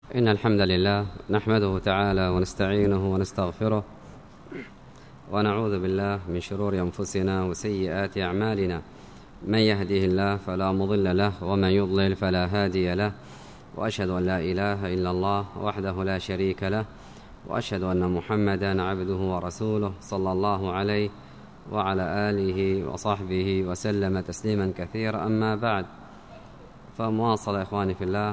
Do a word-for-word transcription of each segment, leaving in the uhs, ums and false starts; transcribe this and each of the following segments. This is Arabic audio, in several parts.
إن الحمد لله نحمده تعالى ونستعينه ونستغفره ونعوذ بالله من شرور أنفسنا وسيئات أعمالنا. من يهده الله فلا مضل له ومن يضلل فلا هادي له، وأشهد أن لا إله إلا الله وحده لا شريك له، وأشهد أن محمدا عبده ورسوله صلى الله عليه وعلى آله وصحبه وسلم تسليما كثيرا. أما بعد، فمواصلة إخواني في الله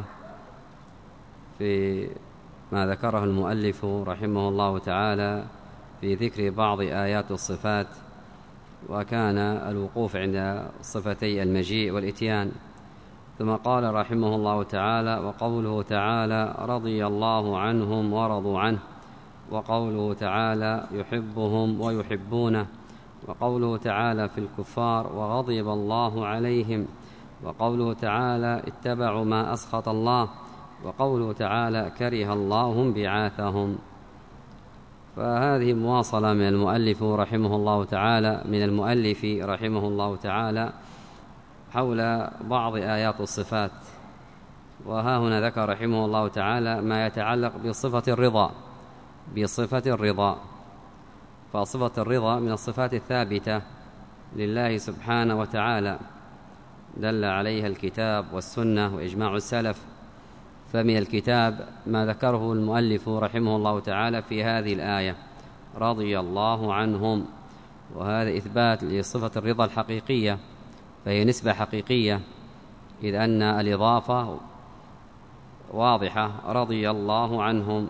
في ما ذكره المؤلف رحمه الله تعالى في ذكر بعض آيات الصفات، وكان الوقوف عند صفتي المجيء والإتيان. ثم قال رحمه الله تعالى: وقوله تعالى: رضي الله عنهم ورضوا عنه، وقوله تعالى: يحبهم ويحبونه، وقوله تعالى في الكفار: وغضب الله عليهم، وقوله تعالى: اتبعوا ما أسخط الله، وقوله تعالى: كره الله بعاثهم. فهذه مواصلة من المؤلف رحمه الله تعالى من المؤلف رحمه الله تعالى حول بعض آيات الصفات. وها هنا ذكر رحمه الله تعالى ما يتعلق بصفة الرضا بصفة الرضا فصفة الرضا من الصفات الثابتة لله سبحانه وتعالى، دل عليها الكتاب والسنة وإجماع السلف. فمن الكتاب ما ذكره المؤلف رحمه الله تعالى في هذه الآية: رضي الله عنهم، وهذا إثبات لصفة الرضا الحقيقية، فهي نسبة حقيقية، إذ أن الإضافة واضحة: رضي الله عنهم.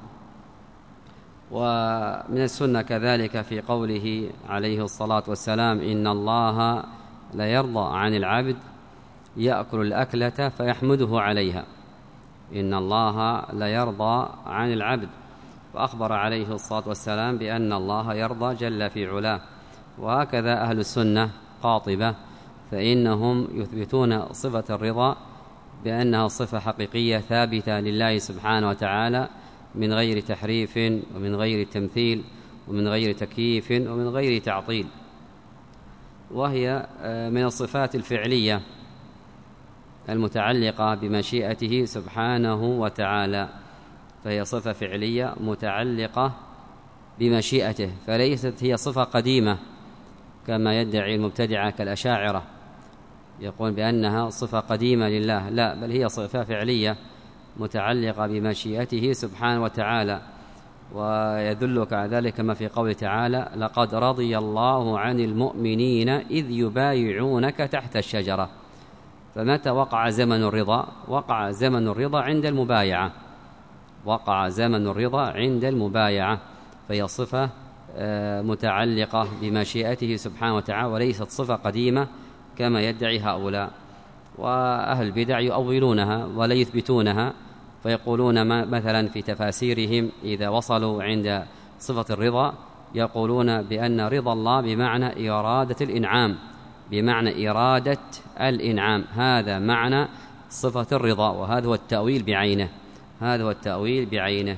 ومن السنة كذلك في قوله عليه الصلاة والسلام: إن الله لا يرضى عن العبد يأكل الأكلة فيحمده عليها. إن الله لا يرضى عن العبد، فأخبر عليه الصلاة والسلام بأن الله يرضى جل في علاه. وهكذا أهل السنة قاطبة، فإنهم يثبتون صفة الرضا بأنها صفة حقيقية ثابتة لله سبحانه وتعالى، من غير تحريف ومن غير تمثيل ومن غير تكييف ومن غير تعطيل. وهي من الصفات الفعلية المتعلقة بمشيئته سبحانه وتعالى، فهي صفة فعلية متعلقة بمشيئته، فليست هي صفة قديمة كما يدعي المبتدعة كالأشاعرة، يقول بأنها صفة قديمة لله، لا، بل هي صفة فعلية متعلقة بمشيئته سبحانه وتعالى. ويدلك على ذلك ما في قوله تعالى: لقد رضي الله عن المؤمنين إذ يبايعونك تحت الشجرة. فمتى وقع زمن الرضا؟ وقع زمن الرضا عند المبايعة وقع زمن الرضا عند المبايعة فهي صفة متعلقة بمشيئته سبحانه وتعالى، وليست صفة قديمة كما يدعي هؤلاء. وأهل البدع يؤولونها ولا يثبتونها، فيقولون مثلا في تفاسيرهم إذا وصلوا عند صفة الرضا يقولون بأن رضا الله بمعنى إرادة الإنعام، بمعنى إرادة الإنعام، هذا معنى صفة الرضا، وهذا هو التأويل بعينه هذا هو التأويل بعينه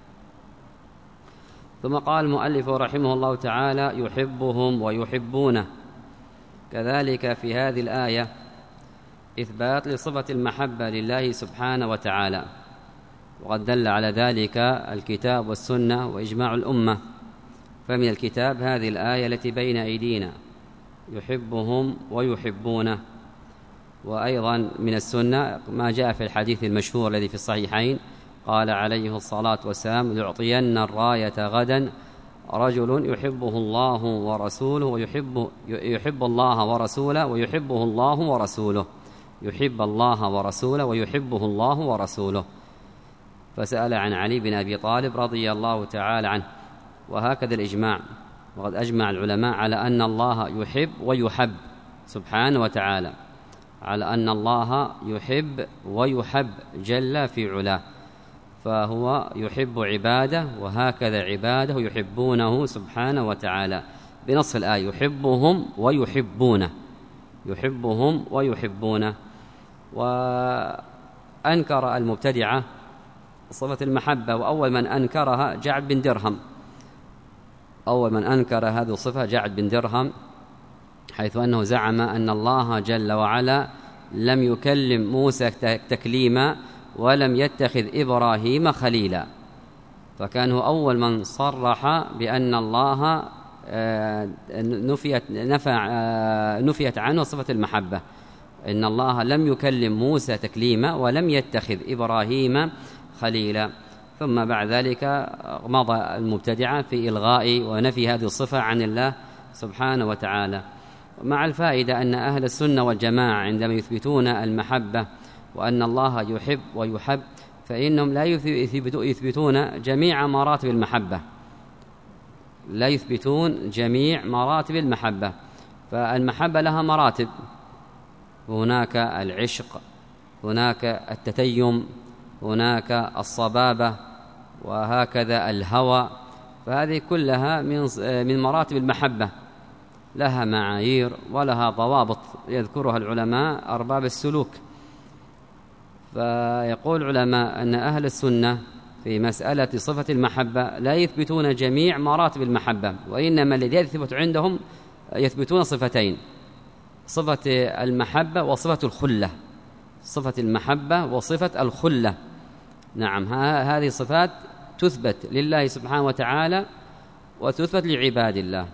ثم قال المؤلف رحمه الله تعالى: يحبهم ويحبونه. كذلك في هذه الآية إثبات لصفة المحبة لله سبحانه وتعالى، وقد دل على ذلك الكتاب والسنة وإجماع الأمة. فمن الكتاب هذه الآية التي بين أيدينا: يحبهم ويحبونه. وأيضا من السنة ما جاء في الحديث المشهور الذي في الصحيحين: قال عليه الصلاة والسلام: لأعطين الراية غدا رجل يحبه الله ورسوله ويحب يحب الله ورسوله ويحبه الله ورسوله يحب الله ورسوله ويحبه الله ورسوله. فسأل عن علي بن أبي طالب رضي الله تعالى عنه. وهكذا الإجماع، وقد أجمع العلماء على أن الله يحب ويحب سبحانه وتعالى، على أن الله يحب ويحب جل في علاه، فهو يحب عباده، وهكذا عباده يحبونه سبحانه وتعالى بنص الآية: يحبهم ويحبونه يحبهم ويحبونه. وأنكر المبتدعة صفة المحبة، وأول من أنكرها جعد بن درهم أول من أنكر هذه الصفة جعد بن درهم، حيث أنه زعم أن الله جل وعلا لم يكلم موسى تكليما ولم يتخذ إبراهيم خليلا. فكان هو أول من صرح بأن الله نفيت, نفع نفيت عنه صفة المحبة، إن الله لم يكلم موسى تكليما ولم يتخذ إبراهيم خليلا. ثم بعد ذلك مضى المبتدعة في إلغاء ونفي هذه الصفة عن الله سبحانه وتعالى. مع الفائدة أن أهل السنة والجماعة عندما يثبتون المحبة وأن الله يحب ويحب فإنهم لا يثبتون جميع مراتب المحبة، لا يثبتون جميع مراتب المحبة. فالمحبة لها مراتب، هناك العشق، هناك التتيم، هناك الصبابة، وهكذا الهوى. فهذه كلها من من مراتب المحبة، لها معايير ولها ضوابط يذكرها العلماء أرباب السلوك. فيقول العلماء أن أهل السنة في مسألة صفة المحبة لا يثبتون جميع مراتب المحبة، وإنما الذي يثبت عندهم يثبتون صفتين: صفة المحبة وصفة الخلة. صفة المحبة وصفة الخلة، نعم، هذه صفات تثبت لله سبحانه وتعالى وتثبت لعباد الله،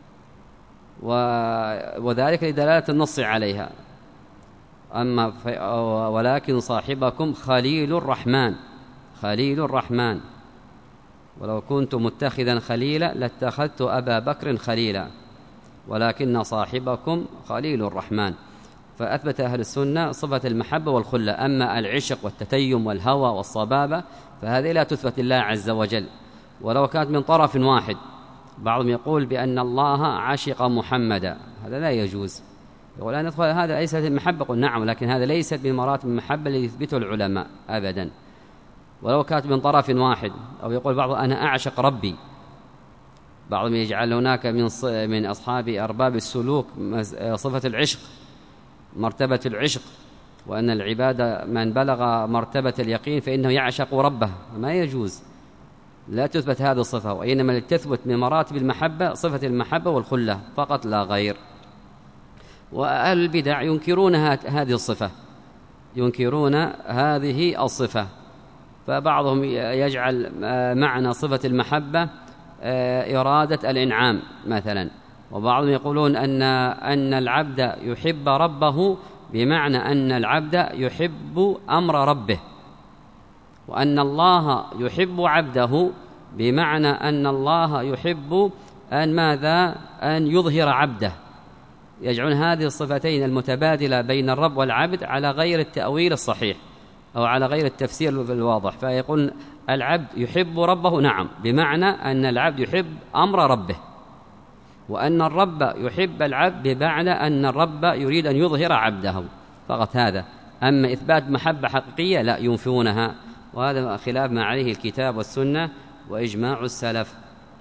وذلك لدلالة النص عليها. أما ولكن صاحبكم خليل الرحمن، خليل الرحمن، ولو كنت متخذا خليلا لاتخذت أبا بكر خليلا، ولكن صاحبكم خليل الرحمن. فأثبت أهل السنة صفة المحبة والخلة. أما العشق والتتيم والهوى والصبابة فهذه لا تثبت لله عز وجل، ولو كانت من طرف واحد. بعضهم يقول بأن الله عشق محمدا، هذا لا يجوز. يقول أن ندخل هذا ليست المحبة، قل نعم، لكن هذا ليست من مراتب المحبة اللي يثبته العلماء أبدا، ولو كانت من طرف واحد. أو يقول بعض أنا أعشق ربي، بعضهم يجعل هناك من من أصحاب أرباب السلوك صفة العشق، مرتبة العشق، وأن العبادة من بلغ مرتبة اليقين فإنه يعشق ربه. ما يجوز، لا تثبت هذه الصفة، وإنما لتثبت من مراتب المحبة صفة المحبة والخلة فقط لا غير. وأهل البدع ينكرون هذه الصفة، ينكرون هذه الصفة. فبعضهم يجعل معنى صفة المحبة إرادة الإنعام مثلا، وبعضهم يقولون أن أن العبد يحب ربه بمعنى أن العبد يحب أمر ربه، وأن الله يحب عبده بمعنى أن الله يحب أن ماذا؟ أن يظهر عبده. يجعلون هذه الصفتين المتبادلة بين الرب والعبد على غير التأويل الصحيح أو على غير التفسير الواضح. فيقول العبد يحب ربه، نعم، بمعنى أن العبد يحب أمر ربه، وأن الرب يحب العبد بمعنى أن الرب يريد أن يظهر عبده فقط. هذا. أما إثبات محبة حقيقية لا، ينفونها، وهذا خلاف ما عليه الكتاب والسنة وإجماع السلف.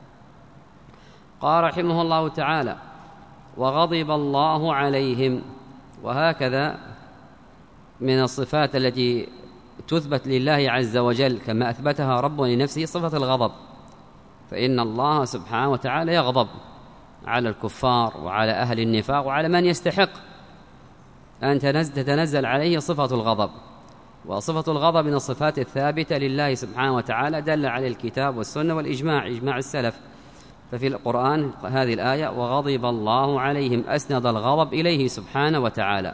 قال رحمه الله تعالى: وغضب الله عليهم. وهكذا من الصفات التي تثبت لله عز وجل كما أثبتها ربه لنفسه صفة الغضب، فإن الله سبحانه وتعالى يغضب على الكفار وعلى أهل النفاق وعلى من يستحق أن تتنزل عليه صفة الغضب. وصفة الغضب من الصفات الثابتة لله سبحانه وتعالى دل عليه الكتاب والسنة والإجماع، إجماع السلف. ففي القرآن هذه الآية: وغضب الله عليهم، أسند الغضب إليه سبحانه وتعالى.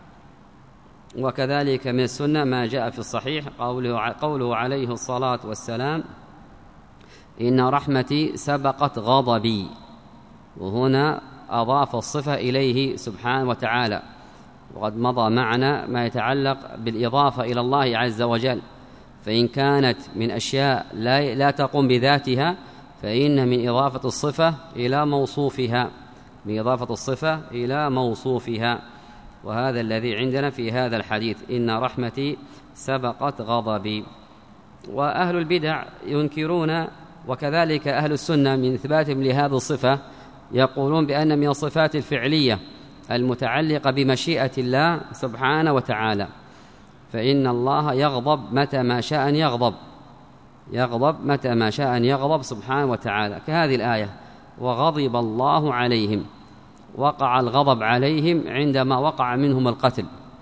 وكذلك من السنة ما جاء في الصحيح قوله, قوله عليه الصلاة والسلام: إن رحمتي سبقت غضبي. وهنا أضاف الصفة إليه سبحانه وتعالى، وقد مضى معنا ما يتعلق بالإضافة إلى الله عز وجل. فإن كانت من أشياء لا, لا تقوم بذاتها فإن من إضافة الصفة إلى موصوفها، من إضافة الصفة إلى موصوفها. وهذا الذي عندنا في هذا الحديث: إن رحمتي سبقت غضبي. وأهل البدع ينكرون، وكذلك أهل السنة من إثباتهم لهذه الصفة يقولون بأن من الصفات الفعلية المتعلقة بمشيئة الله سبحانه وتعالى، فإن الله يغضب متى ما شاء أن يغضب، يغضب متى ما شاء أن يغضب سبحانه وتعالى، كهذه الآية: وغضب الله عليهم. وقع الغضب عليهم عندما وقع منهم القتل،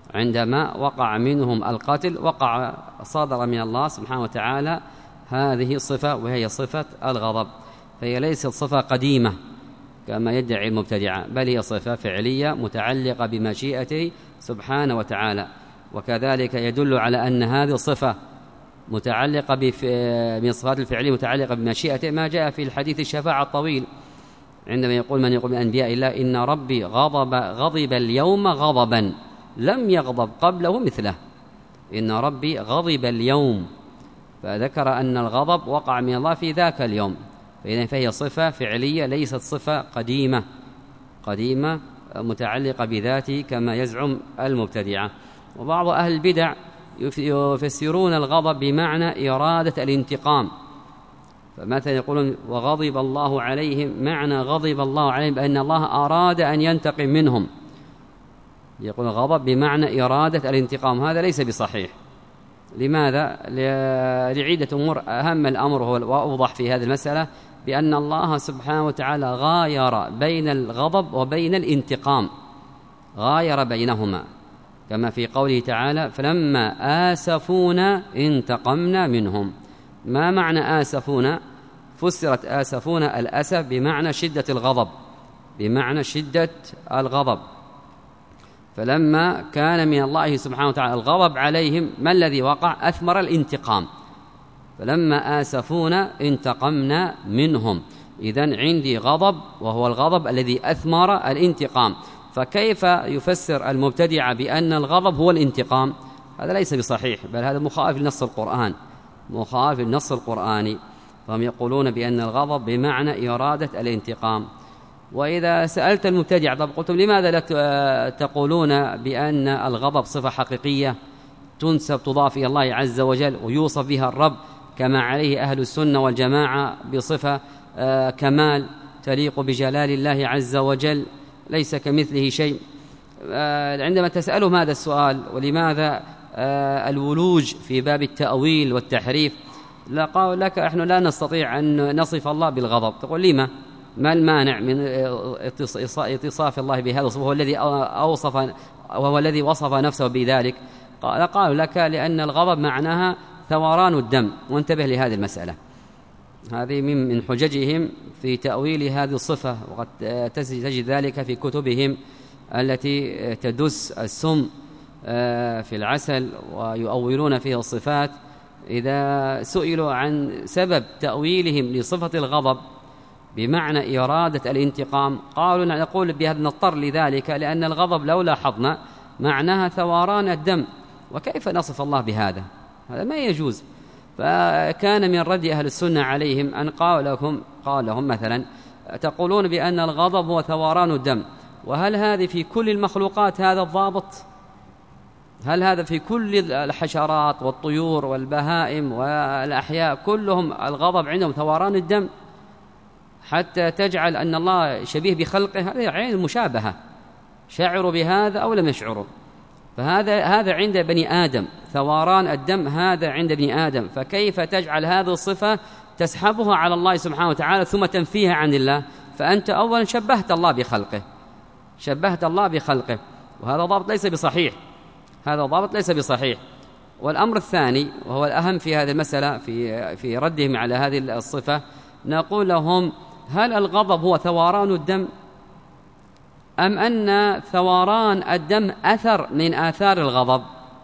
عندما وقع منهم القتل وقع صادر من الله سبحانه وتعالى هذه الصفة، وهي صفة الغضب، فهي ليست صفة قديمة كما يدعي المبتدعة، بل هي صفة فعلية متعلقة بمشيئته سبحانه وتعالى. وكذلك يدل على أن هذه الصفة متعلقة من الصفات الفعلية متعلقة بمشيئته ما جاء في الحديث الشفاعة الطويل عندما يقول من يقول من أنبياء الله إن ربي غضب غضب اليوم غضبا لم يغضب قبله مثله. إن ربي غضب اليوم، فذكر أن الغضب وقع من الله في ذاك اليوم، فإذا فهي صفة فعلية ليست صفة قديمة قديمة متعلقة بذاته كما يزعم المبتدعة. وبعض أهل البدع يفسرون الغضب بمعنى إرادة الانتقام، فمثلا يقولون وغضب الله عليهم، معنى غضب الله عليهم بأن الله أراد أن ينتقم منهم، يقول الغضب بمعنى إرادة الانتقام، هذا ليس بصحيح. لماذا؟ لعدة أمور، أهم الأمر هو وأوضح في هذه المسألة بأن الله سبحانه وتعالى غاير بين الغضب وبين الانتقام، غاير بينهما كما في قوله تعالى فلما آسفونا انتقمنا منهم. ما معنى آسفونا؟ فسرت آسفونا الأسف بمعنى شدة الغضب، بمعنى شدة الغضب. فلما كان من الله سبحانه وتعالى الغضب عليهم ما الذي وقع؟ أثمر الانتقام، فلما آسفونا انتقمنا منهم. إذن عندي غضب وهو الغضب الذي أثمر الانتقام، فكيف يفسر المبتدع بأن الغضب هو الانتقام؟ هذا ليس بصحيح، بل هذا مخالف لنص القرآن، مخالف للنص القرآني، فهم يقولون بأن الغضب بمعنى إرادة الانتقام. وإذا سألت المبتدع طب قلتم لماذا لا تقولون بأن الغضب صفة حقيقية تنسب تضاف إلى الله عز وجل ويوصف بها الرب كما عليه أهل السنة والجماعة بصفة كمال تليق بجلال الله عز وجل ليس كمثله شيء؟ عندما تسألهم هذا السؤال ولماذا الولوج في باب التأويل والتحريف، لا قالوا لك احنا لا نستطيع أن نصف الله بالغضب. تقول لما؟ ما المانع من اتصاف الله بهذا الصفة وهو الذي أوصف وهو الذي وصف نفسه بذلك؟ قالوا لك لأن الغضب معناها ثوران الدم، وانتبه لهذه المسألة، هذه من حججهم في تأويل هذه الصفة، وقد تجد ذلك في كتبهم التي تدس السم في العسل ويؤولون فيها الصفات. إذا سئلوا عن سبب تأويلهم لصفة الغضب بمعنى إرادة الانتقام قالوا نقول بهذا نضطر لذلك لأن الغضب لو لاحظنا معناها ثوران الدم، وكيف نصف الله بهذا؟ هذا ما يجوز. فكان من رد أهل السنة عليهم أن قال لهم قال لهم مثلا تقولون بأن الغضب هو ثوران الدم، وهل هذه في كل المخلوقات هذا الضابط؟ هل هذا في كل الحشرات والطيور والبهائم والأحياء كلهم الغضب عندهم ثوران الدم حتى تجعل أن الله شبيه بخلقه؟ هذا عين المشابهة، شعروا بهذا أو لم يشعروا. فهذا هذا عند بني آدم، ثوران الدم هذا عند بني آدم، فكيف تجعل هذه الصفة تسحبها على الله سبحانه وتعالى ثم تنفيها عن الله؟ فأنت أولا شبهت الله بخلقه، شبهت الله بخلقه، وهذا ضابط ليس بصحيح، هذا ضابط ليس بصحيح. والأمر الثاني وهو الأهم في هذه المسألة في في ردهم على هذه الصفة، نقول لهم هل الغضب هو ثوران الدم أم أن ثوران الدم أثر من آثار الغضب؟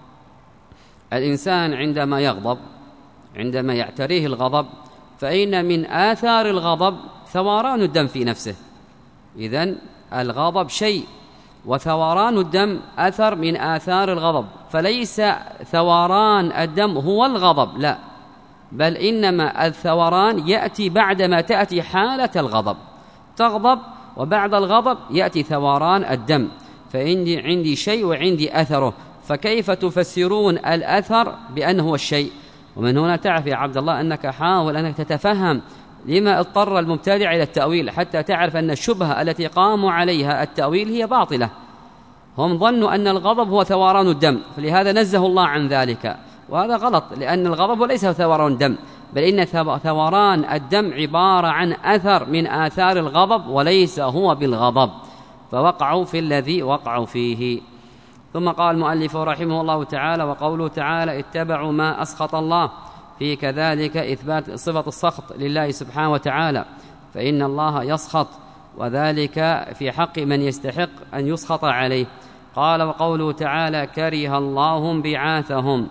الإنسان عندما يغضب، عندما يعتريه الغضب، فإن من آثار الغضب ثوران الدم في نفسه. إذن الغضب شيء وثوران الدم أثر من آثار الغضب، فليس ثوران الدم هو الغضب، لا، بل إنما الثوران يأتي بعدما تأتي حالة الغضب، تغضب وبعد الغضب يأتي ثوران الدم، فعندي عندي شيء وعندي أثره، فكيف تفسرون الأثر بأنه هو الشيء؟ ومن هنا تعرف يا عبد الله أنك حاول أنك تتفهم لما اضطر المبتدع إلى التأويل، حتى تعرف أن الشبهة التي قاموا عليها التأويل هي باطلة. هم ظنوا أن الغضب هو ثوران الدم، فلهذا نزه الله عن ذلك، وهذا غلط، لأن الغضب ليس ثوران الدم، بل إن ثوران الدم عبارة عن أثر من آثار الغضب وليس هو بالغضب، فوقعوا في الذي وقعوا فيه. ثم قال المؤلف رحمه الله تعالى: وقوله تعالى: اتبعوا ما أسخط الله، في كذلك إثبات صفة السخط لله سبحانه وتعالى، فإن الله يسخط، وذلك في حق من يستحق أن يسخط عليه. قال: وقوله تعالى: كره الله انبعاثهم،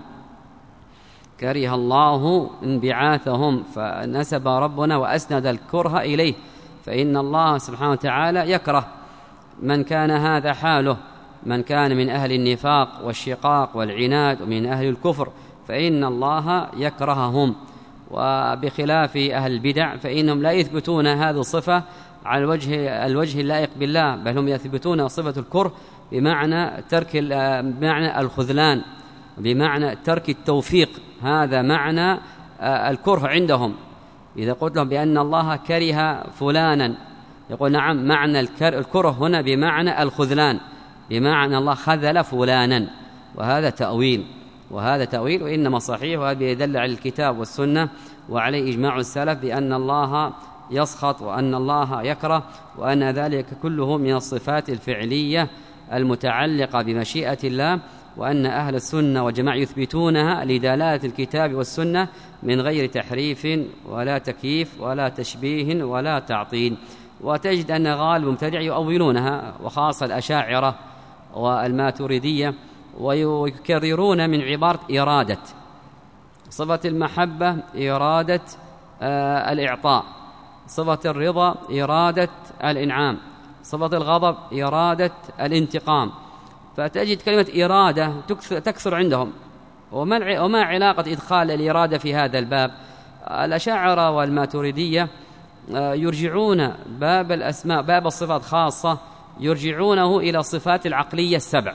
كره الله انبعاثهم، فنسب ربنا وأسند الكره إليه، فإن الله سبحانه وتعالى يكره من كان هذا حاله، من كان من أهل النفاق والشقاق والعناد ومن أهل الكفر، فإن الله يكرههم. وبخلاف أهل البدع فإنهم لا يثبتون هذه الصفة على الوجه الوجه اللائق بالله، بل هم يثبتون صفة الكره بمعنى ترك بمعنى الخذلان، بمعنى ترك التوفيق. هذا معنى الكره عندهم. إذا قلت لهم بأن الله كره فلانا، يقول نعم، معنى الكره هنا بمعنى الخذلان، بمعنى الله خذل فلانا، وهذا تأويل، وهذا تأويل وإنما صحيح، وهذا يدل على الكتاب والسنة وعليه إجماع السلف بأن الله يسخط وأن الله يكره، وأن ذلك كله من الصفات الفعلية المتعلقة بمشيئة الله، وأن أهل السنة والجماعة يثبتونها لدلالة الكتاب والسنة من غير تحريف ولا تكييف ولا تشبيه ولا تعطيل. وتجد أن غالب المبتدع يؤولونها، وخاصة الأشاعرة والماتريدية، ويكررون من عبارة إرادة صفة المحبة، إرادة آه الإعطاء، صفة الرضا، إرادة الإنعام، صفة الغضب، إرادة الانتقام. فتجد كلمة إرادة تكثر عندهم. وما علاقة إدخال الإرادة في هذا الباب؟ الأشاعرة والماتريدية يرجعون باب الأسماء، باب الصفات خاصة، يرجعونه إلى الصفات العقلية السبع،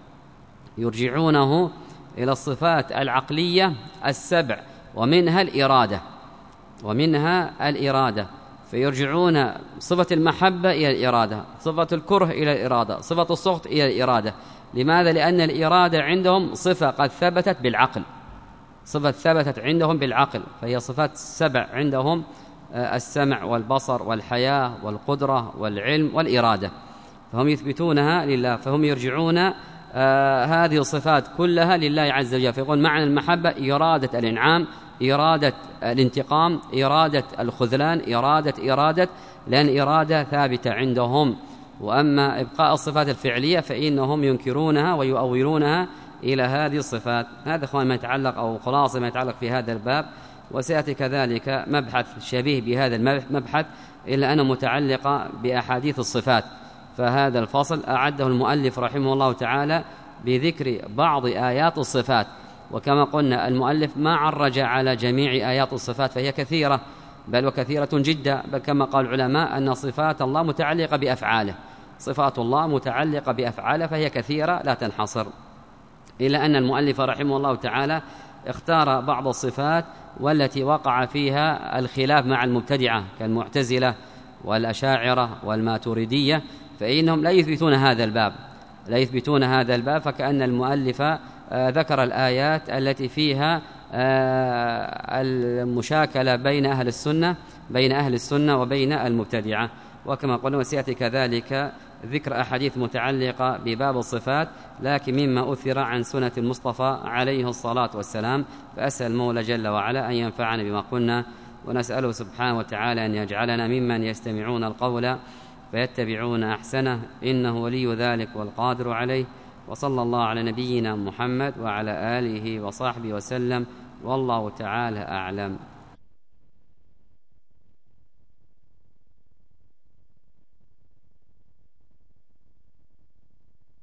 يرجعونه إلى الصفات العقلية السبع، ومنها الإرادة، ومنها الإرادة. فيرجعون صفة المحبة إلى الإرادة، صفة الكره إلى الإرادة، صفة السخط إلى الإرادة. لماذا؟ لأن الإرادة عندهم صفة قد ثبتت بالعقل، صفة ثبتت عندهم بالعقل، فهي صفات سبع عندهم: السمع والبصر والحياة والقدرة والعلم والإرادة، فهم يثبتونها لله، فهم يرجعون آه هذه الصفات كلها لله عز وجل. فيقول معنى المحبة إرادة الإنعام، إرادة الانتقام، إرادة الخذلان، إرادة إرادة لأن إرادة ثابتة عندهم. وأما إبقاء الصفات الفعلية فإنهم ينكرونها ويؤولونها إلى هذه الصفات. هذا أخوان ما يتعلق أو خلاصة ما يتعلق في هذا الباب. وسيأتي كذلك مبحث شبيه بهذا المبحث، إلا أنه متعلق بأحاديث الصفات. فهذا الفصل أعده المؤلف رحمه الله تعالى بذكر بعض آيات الصفات. وكما قلنا المؤلف ما عرج على جميع آيات الصفات، فهي كثيرة، بل وكثيرة جدا، بل كما قال العلماء أن صفات الله متعلقة بأفعاله، صفات الله متعلقة بأفعاله، فهي كثيرة لا تنحصر. إلا أن المؤلف رحمه الله تعالى اختار بعض الصفات والتي وقع فيها الخلاف مع المبتدعة كالمعتزلة والأشاعرة والماتريدية، فإنهم لا يثبتون هذا الباب، لا يثبتون هذا الباب فكأن المؤلف ذكر الآيات التي فيها المشاكلة بين أهل السنة بين أهل السنة وبين المبتدعة. وكما قلنا وسيأتي كذلك ذكر أحاديث متعلقة بباب الصفات، لكن مما أثر عن سنة المصطفى عليه الصلاة والسلام. فأسأل المولى جل وعلا أن ينفعنا بما قلنا، ونسأله سبحانه وتعالى أن يجعلنا ممن يستمعون القول فيتبعون أحسنه، إنه ولي ذلك والقادر عليه. وصلى الله على نبينا محمد وعلى آله وصحبه وسلم، والله تعالى أعلم.